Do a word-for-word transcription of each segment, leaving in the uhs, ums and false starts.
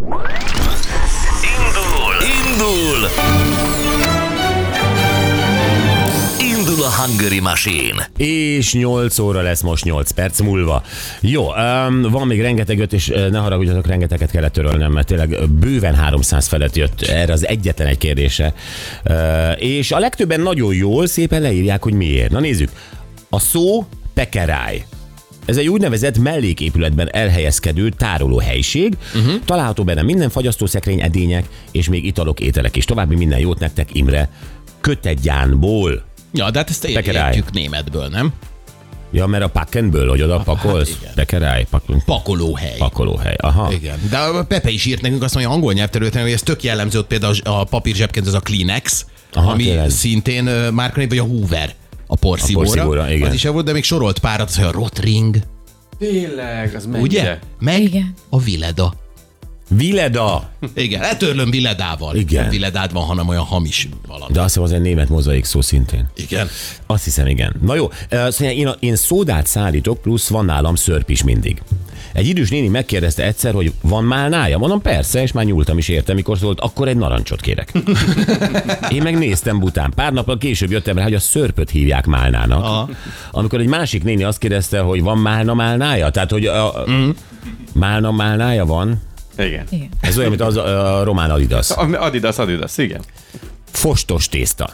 Indul! Indul! Indul a Hungary Machine. És nyolc óra lesz most nyolc perc múlva. Jó, um, van még rengeteg jött, és ne haragudjatok, rengeteget kellett törölnem, mert tényleg bőven háromszáz felett jött erre az egyetlen egy kérdése. Uh, és a legtöbben nagyon jól, szépen leírják, hogy miért. Na nézzük. A szó pekeráj. Ez egy úgynevezett melléképületben elhelyezkedő tárolóhelység. Uh-huh. Található benne minden fagyasztószekrény, edények, és még italok, ételek is. További minden jót nektek, Imre Kötegyánból. Ja, de hát ezt értjük németből, nem? Ja, mert a Packenből, hogy oda pakolsz? Hát, Pekeráj, pakol... Pakolóhely. Pakolóhely, aha. Igen. De a Pepe is írt nekünk azt mondja, angol nyelvterületen, hogy ez tök jellemző, ott például a papír zsebként ez a Kleenex, aha, ami tényleg. Szintén márkanév, vagy a Hoover. A porszívóra. A porszívóra, igen. Az is volt, de még sorolt párat, az, hogy a Rotring. Tényleg, az mennyire? Ugye? Meg igen. A Vileda. Vileda! Igen, letörlöm Viledával. Igen. Nem Viledád van, hanem olyan hamis valami. De azt hiszem, az egy német mozaik szó szintén. Igen. Azt hiszem, igen. Na jó, szóval én, én szódát szállítok, plusz van nálam szörp is mindig. Egy idős néni megkérdezte egyszer, hogy van málnája? Mondom, persze, és már nyúltam is érte, mikor szólt, akkor egy narancsot kérek. Én megnéztem bután. Pár nappal később jöttem rá, hogy a szörpöt hívják málnának. Aha. Amikor egy másik néni azt kérdezte, hogy van málna málnája? Tehát, hogy a, mm. málna málnája van? Igen. igen. Ez olyan, mint az a, a román Adidas. Adidas, Adidas, igen. Fostos tészta.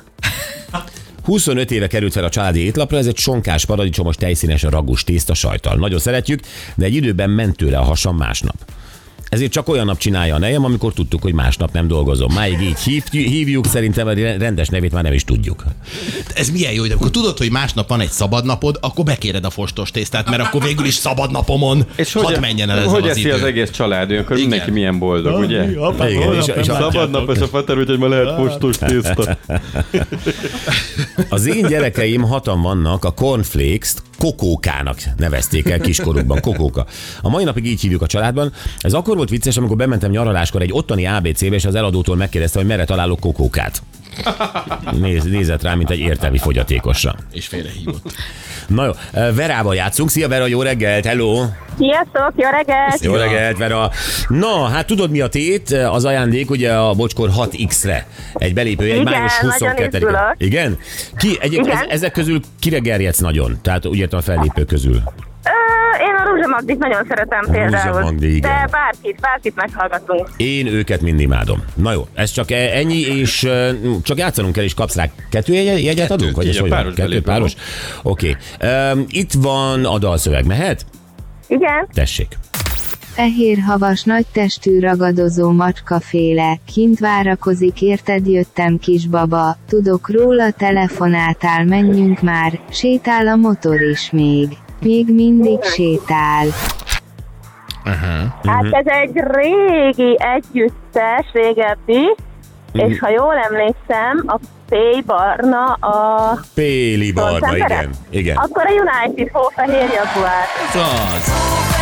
huszonöt éve került fel a családi étlapra, ez egy sonkás, paradicsomos, tejszínes ragús tészta sajttal. Nagyon szeretjük, de egy időben ment tőle a hasam másnap. Ezért csak olyan nap csinálja a nejem, amikor tudtuk, hogy másnap nem dolgozom. Máig így hívjuk, hívjuk, szerintem a rendes nevét már nem is tudjuk. Ez milyen jó, hogy amikor tudod, hogy másnap van egy szabad napod, akkor bekéred a fostos tésztát, mert akkor végül is szabad napomon és hadd hogy, menjen el ezzel hogy az idő. Hogy az egész család, akkor mindenki milyen boldog, ja, ugye? Ja, igen, és, és a szabad nap, és a fater, úgyhogy ma lehet fostos tészta. Az én gyerekeim hatan vannak, a cornflakes-t kokókának nevezték el kiskorukban, kokóka. A mai napig így hívjuk a családban. Ez akkor volt vicces, amikor bementem nyaraláskor egy ottani á bé cébe, és az eladótól megkérdezte, hogy merre találok kokókát. Néz, nézett rá, mint egy értelmi fogyatékosra. És félrehívott. Na jó, Verával játszunk. Szia Vera, jó reggelt, hello! Sziasztok, jó reggelt! Jó reggelt, Vera! Na, hát tudod mi a tét? Az ajándék ugye a Bocskor hat iksz-re. Egy belépője, egy május huszonkettedike. Igen? Ki, egyéb, Igen? ezek közül kire gerjedsz nagyon? Tehát úgy értem a fellépők közül. Én a Rúzsa Magdit nagyon szeretem a például, Magdi, de bárkit, bárkit meghallgatunk. Én őket mind imádom. Na jó, ez csak ennyi, és csak játszanunk kell, és kapsz rá kettő jegyet adunk? Vagy igen, páros. Kettő, páros? Oké. Okay. Um, itt van a dalszöveg, mehet? Igen. Tessék. Fehérhavas, nagy testű ragadozó macskaféle, kint várakozik, érted, jöttem kisbaba, tudok róla, telefonáltál, menjünk már, sétál a motor is még. Még mindig sétál. Uh-huh. Hát ez egy régi együttes, régebbi, uh-huh. és ha jól emlékszem, a Péli Barna a... Péli Barna, igen. igen. Akkor a United Hófehér Jaguár. Ez az.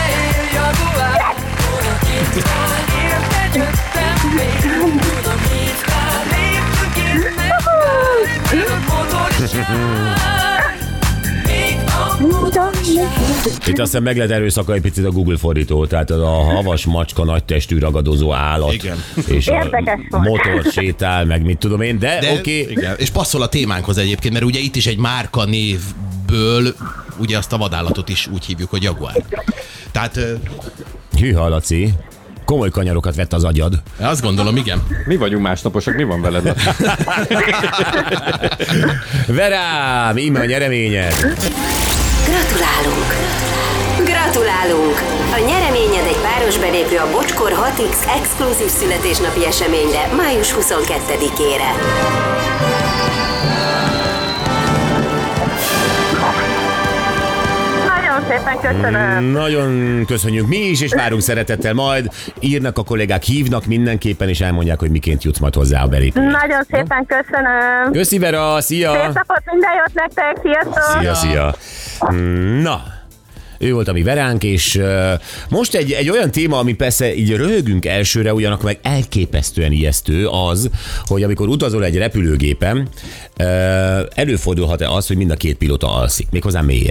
Itt aztán meg lehet erőszakkal egy picit a Google fordító, tehát a havas macska, nagy testű ragadozó állat, igen. és a motor sétál, meg mit tudom én, de, de oké. Okay. Igen, és passzol a témánkhoz egyébként, mert ugye itt is egy márka névből, ugye azt a vadállatot is úgy hívjuk, hogy Jaguar. Tehát... Hűha, Laci. Komoly kanyarokat vett az agyad. Azt gondolom, igen. Mi vagyunk másnaposak, mi van veled? Verám, íme a nyereményed. Gratulálunk! Gratulálunk! A nyereményed egy páros belépő a Bocskor hat iksz exkluzív születésnapi eseményre május huszonkettedikére. Szépen köszönöm. Nagyon köszönjük mi is, és várunk szeretettel majd. Írnak a kollégák, hívnak mindenképpen, és elmondják, hogy miként jutsz majd hozzá a belépőre. Nagyon szépen köszönöm. Köszi Vera, szia! Szép napot, minden jót nektek, sziasztok! Szia, szia! Na, ő volt a mi Veránk, és uh, most egy, egy olyan téma, ami persze így röhögünk elsőre, ugyanakkor meg elképesztően ijesztő az, hogy amikor utazol egy repülőgépen, uh, előfordulhat-e az, hogy mind a két pilóta alszik, méghozzá mélyen.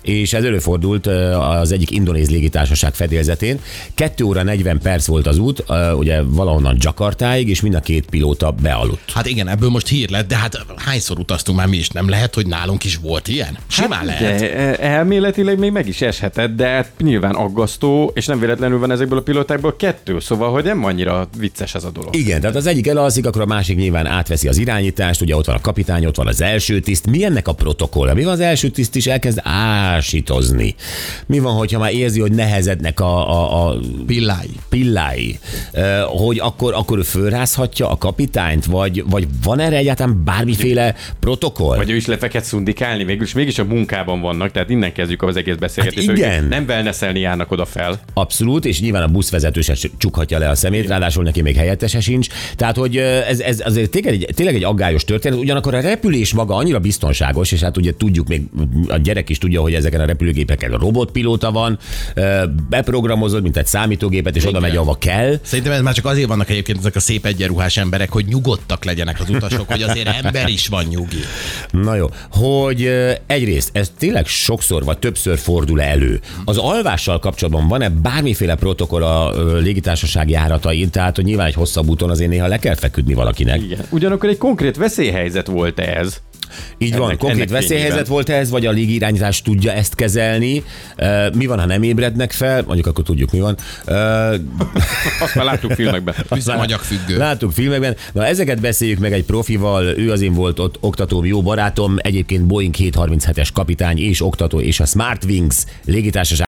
és ez előfordult az egyik indonéz légitársaság fedélzetén. kettő óra negyven perc volt az út, ugye valahonnan Jakartáig, és mind a két pilóta bealudt. Hát igen, ebből most hír lett, de hát hányszor utaztunk már mi is, nem lehet, hogy nálunk is volt ilyen? Simán hát, lehet. De elméletileg még meg is eshetett, de hát nyilván aggasztó, és nem véletlenül van ezekből a pilótákból kettő, szóval, hogy nem annyira vicces ez a dolog. Igen, tehát az egyik elalszik, akkor a másik nyilván átveszi az irányítást, ugye ott van a kapitány, ott van az első tiszt. Mi ennek a protokoll? Mi van, az első tiszt is elkezd ásítozni? Mi van, hogyha már érzi, hogy nehezednek a, a, a pillái, pillái hogy akkor, akkor ő fölrázhatja a kapitányt, vagy, vagy van erre egyáltalán bármiféle protokoll? Vagy ő is lefeked szundikálni, végülis mégis a munkában vannak, tehát innen kezdjük az egész beszélgetést. Hát igen. Nem wellnesselni járnak oda fel. Abszolút, és nyilván a buszvezető se csukhatja le a szemét, ráadásul neki még helyettese sincs. Tehát, hogy ez, ez azért tényleg egy, tényleg egy aggályos történet, ugyanakkor a repülés maga annyira biztonságos, és hát ugye tudjuk, még a gyerek is tudja, hogy ezeken a repülőgépeken robotpilóta van, beprogramozod, mint egy számítógépet, és igen. Oda megy, ahova kell. Szerintem ez már csak azért vannak egyébként ezek a szép egyenruhás emberek, hogy nyugodtak legyenek az utasok, hogy azért ember is van, nyugi. Na jó, hogy egyrészt ez tényleg sokszor vagy többször fordul elő. Az alvással kapcsolatban van-e bármiféle protokoll a légitársaság járatain, tehát hogy nyilván egy hosszabb úton azért néha le kell feküdni valakinek. Igen. Ugyanakkor egy konkrét veszélyhelyzet volt ez. Így van, ennek, konkrét ennek veszélyhelyzet fényében. Volt ez, vagy a légirányítás tudja ezt kezelni. Mi van, ha nem ébrednek fel? Mondjuk akkor tudjuk, mi van. Azt már láttuk filmekben. Üzemanyagfüggő. Láttuk filmekben. Na, ezeket beszéljük meg egy profival. Ő az én volt ott oktatóm, jó barátom. Egyébként Boeing hétszázharminchetes kapitány és oktató, és a SmartWings légitársaság